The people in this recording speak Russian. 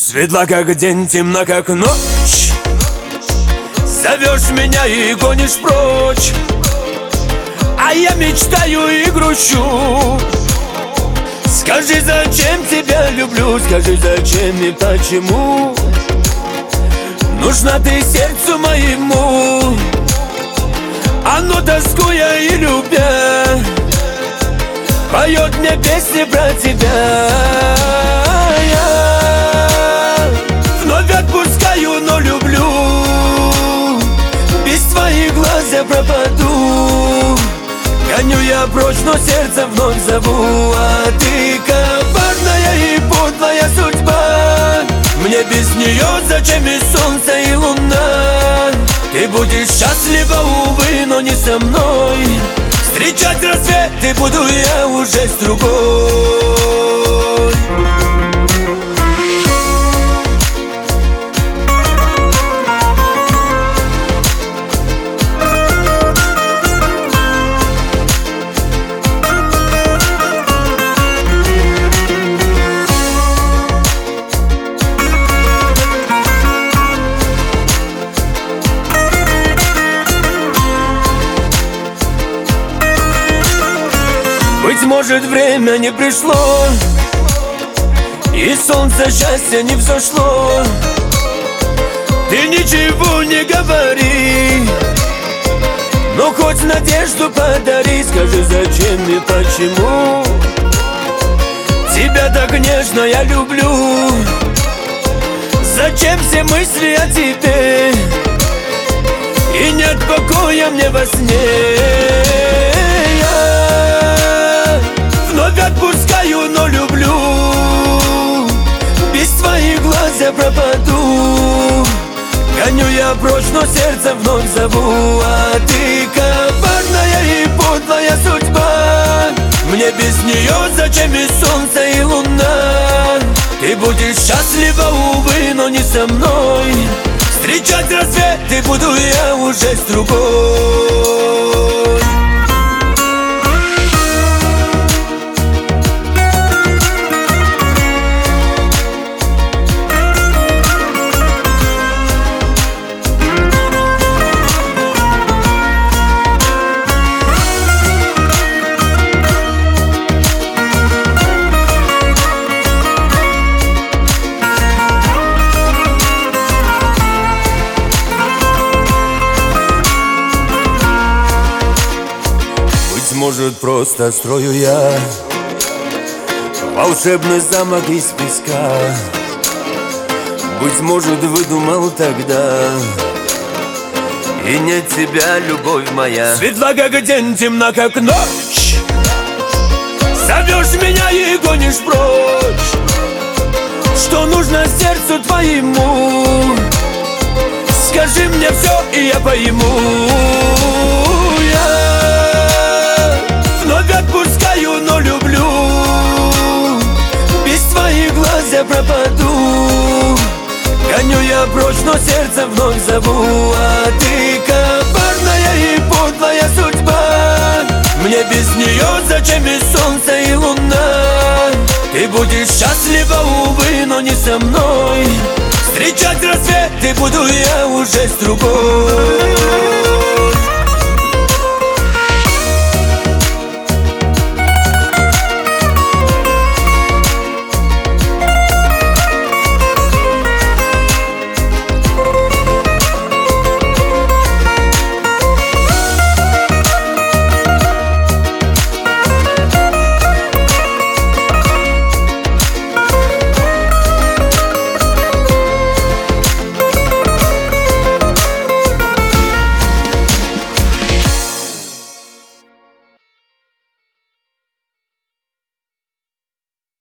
Светла как день, темна как ночь. Зовешь меня и гонишь прочь, а я мечтаю и грущу. Скажи, зачем тебя люблю, скажи, зачем и почему нужна ты сердцу моему. Оно, тоскуя и любя, поет мне песни про тебя. Я вновь отпускаю, но люблю. Без твоих глаз я пропаду. Гоню я прочь, но сердце вновь зову. А ты коварная и подлая судьба. Мне без нее зачем и солнце, и луна? Ты будешь счастлива, увы, но не со мной. Встречать рассветы буду я уже с другой. Быть может, время не пришло, и солнце счастья не взошло. Ты ничего не говори, но хоть надежду подари. Скажи, зачем и почему тебя так нежно я люблю? Зачем все мысли о тебе, и нет покоя мне во сне? Вновь отпускаю, но люблю. Без твоих глаз я пропаду. Гоню я прочь, но сердце вновь зову. А ты коварная и подлая судьба. Мне без нее зачем и солнце, и луна? Ты будешь счастлива, увы, но не со мной. Встречать рассветы буду я уже с другой. Может, просто строю я волшебный замок из песка. Быть может, выдумал тогда, и нет тебя, любовь моя. Светла как день, темна как ночь. Зовешь меня и гонишь прочь. Что нужно сердцу твоему? Скажи мне все, и я пойму. Вновь отпускаю, но люблю. Без твоих глаз я пропаду. Гоню я прочь, но сердце вновь зову. А ты коварная и подлая судьба. Мне без нее зачем и солнце, и луна? Ты будешь счастлива, увы, но не со мной. Встречать рассветы буду я уже с другой.